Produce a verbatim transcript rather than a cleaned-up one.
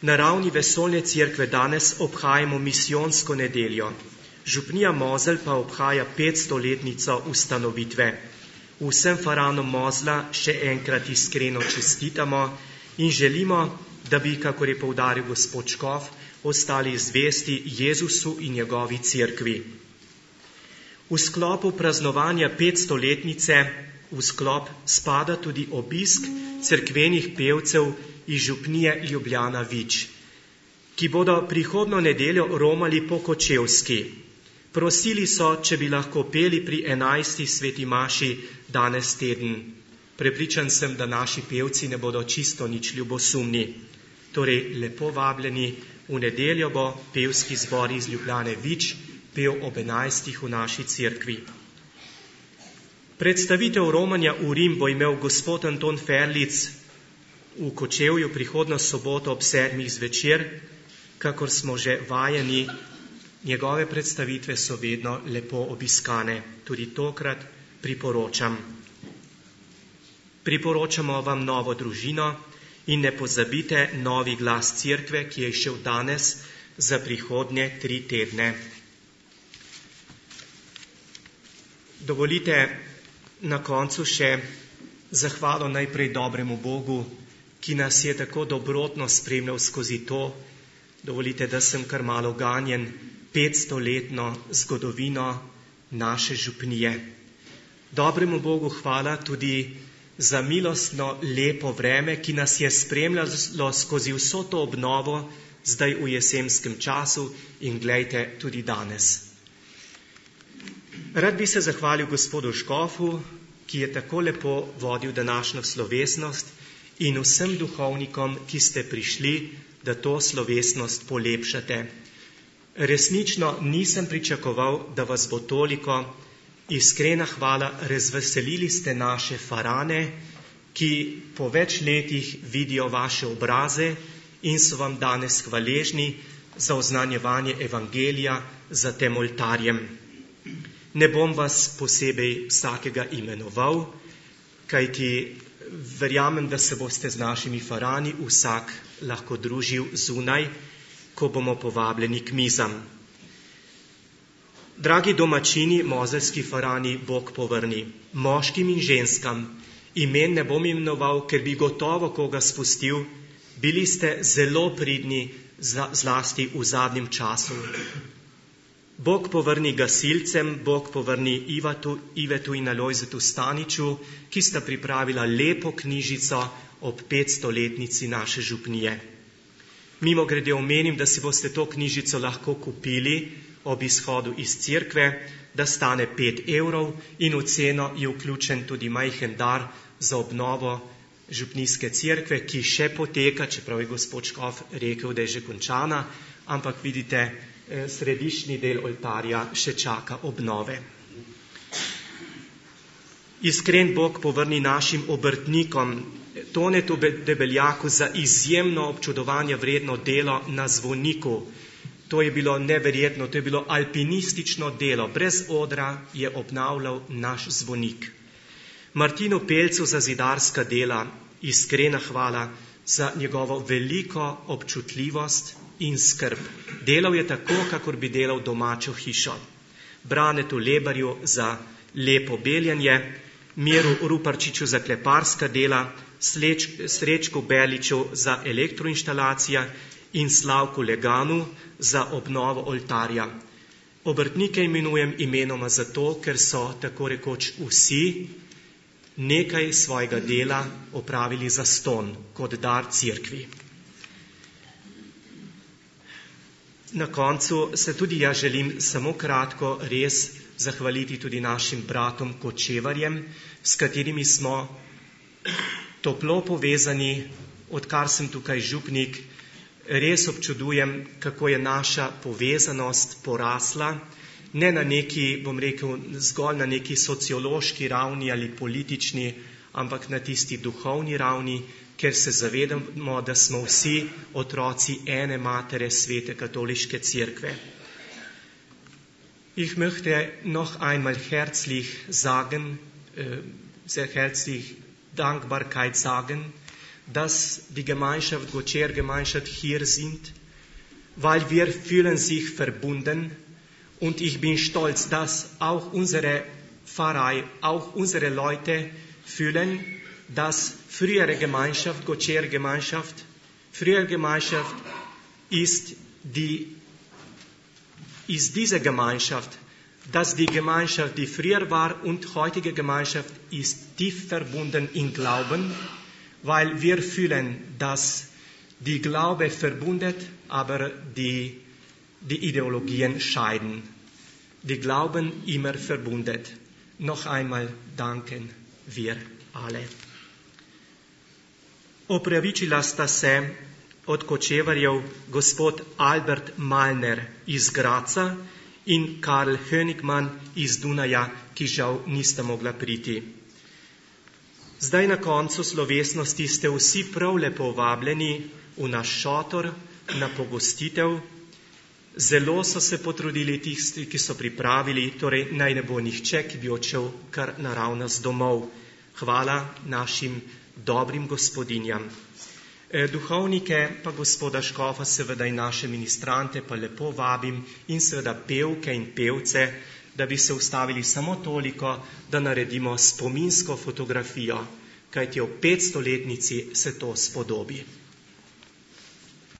Na ravni Vesoljne cerkve danes obhajamo misijonsko nedeljo. Župnija Mozelj pa obhaja petstoletnico ustanovitve. Vsem faranom Mozla še enkrat iskreno čestitamo in želimo, da bi, kakor je poudaril gospod škof, ostali zvesti Jezusu in njegovi cerkvi. V sklopu praznovanja petstoletnice v sklop spada tudi obisk cerkvenih pevcev iz župnije Ljubljana Vič, ki bodo prihodnjo nedeljo romali po Kočevski. Prosili so, če bi lahko peli pri enajsti sveti maši danes teden. Prepričan sem, da naši pevci ne bodo čisto nič ljubosumni. Torej, lepo vabljeni, v nedeljo bo pevski zbor iz Ljubljane Vič pel ob enajstih v naši cerkvi. Predstavitev romanja v Rim bo imel gospod Anton Ferlic v Kočevju prihodnjo soboto ob sedmih zvečer, kakor smo že vajeni, njegove predstavitve so vedno lepo obiskane. Tudi tokrat priporočam. Priporočamo vam Novo družino in ne pozabite Novi glas cerkve, ki je šel danes za prihodnje tri tedne. Dovolite na koncu še zahvalo najprej dobremu Bogu, ki nas je tako dobrotno spremljal skozi to. Dovolite, da sem kar malo ganjen petstoletno zgodovino naše župnije. Dobremu Bogu hvala tudi za milostno lepo vreme, ki nas je spremljalo skozi vso to obnovo, zdaj v jesenskem času in glejte tudi danes. Rad bi se zahvalil gospodu škofu, ki je tako lepo vodil današnjo slovesnost, in vsem duhovnikom, ki ste prišli, da to slovesnost polepšate. Resnično nisem pričakoval, da vas bo toliko. Iskrena hvala, razveselili ste naše farane, ki po več letih vidijo vaše obraze in so vam danes hvaležni za oznanjevanje evangelija za tem oltarjem. Ne bom vas posebej vsakega imenoval, kajti verjamem, da se boste z našimi farani vsak lahko družil zunaj, ko bomo povabljeni k mizam. Dragi domačini, mozeljski farani, Bog povrni, moškim in ženskam, imen ne bom imenoval, ker bi gotovo koga spustil, bili ste zelo pridni, zlasti v zadnjem času. Bog povrni gasilcem, Bog povrni Ivatu, Ivetu in Alojzetu Staniču, ki sta pripravila lepo knjižico ob petstoletnici naše župnije. Mimogrede omenim, da si boste to knjižico lahko kupili ob izhodu iz cerkve, da stane pet evrov in v ceno je vključen tudi majhen dar za obnovo župnijske cerkve, ki še poteka, čeprav je gospod škof rekel, da je že končana, ampak vidite, središčni del oltarja še čaka obnove. Iskren Bog povrni našim obrtnikom, Tonetu Debeljaku, za izjemno občudovanje vredno delo na zvoniku. To je bilo neverjetno, to je bilo alpinistično delo. Brez odra je obnavljal naš zvonik. Martinu Pelcu za zidarska dela, iskrena hvala za njegovo veliko občutljivost in skrb. Delal je tako, kakor bi delal domačo hišo. Branetu Lebarju za lepo beljanje, Miru Ruparčiču za kleparska dela, Sleč, Srečku Beliču za elektroinštalacija in Slavku Leganu za obnovo oltarja. Obrtnike imenujem imenoma zato, ker so tako rekoč vsi nekaj svojega dela opravili zastonj kot dar cerkvi. Na koncu se tudi jaz želim samo kratko res zahvaliti tudi našim bratom kočevarjem, s katerimi smo toplo povezani, odkar sem tukaj župnik. Res občudujem, kako je naša povezanost porasla, ne na neki, bom rekel, zgolj na neki sociološki ravni ali politični, ampak na tisti duhovni ravni, ker se zavedamo, da smo vsi otroci ene matere svete katoliške cerkve. Ich möchte noch einmal herzlich sagen, äh, sehr herzlich Dankbarkeit sagen, dass die Gemeinschaft Gocher Gemeinschaft hier sind, weil wir fühlen sich verbunden und ich bin stolz, dass auch unsere Pfarrei, auch unsere Leute fühlen, dass frühere Gemeinschaft, Gocher Gemeinschaft, frühere Gemeinschaft ist, die, ist diese Gemeinschaft, dass die Gemeinschaft, die früher war und heutige Gemeinschaft ist tief verbunden im Glauben, weil wir fühlen, dass die Glaube verbindet, aber die, die Ideologien scheiden. Die Glauben immer verbindet. Noch einmal danken wir alle. Opravičila sta se od kočevarjev gospod Albert Malner iz Graca in Karl Hönigmann iz Dunaja, ki žal nista mogla priti. Zdaj na koncu slovesnosti ste vsi prav lepo vabljeni v naš šotor na pogostitev. Zelo so se potrudili tisti, ki so pripravili, torej naj ne bo nihče, ki bi odšel kar naravnost domov. Hvala našim dobrim gospodinjam. Duhovnike pa gospoda škofa, seveda in naše ministrante pa lepo vabim in seveda pevke in pevce, da bi se ustavili samo toliko, da naredimo spominsko fotografijo, kajti ob petstoletnici se to spodobi.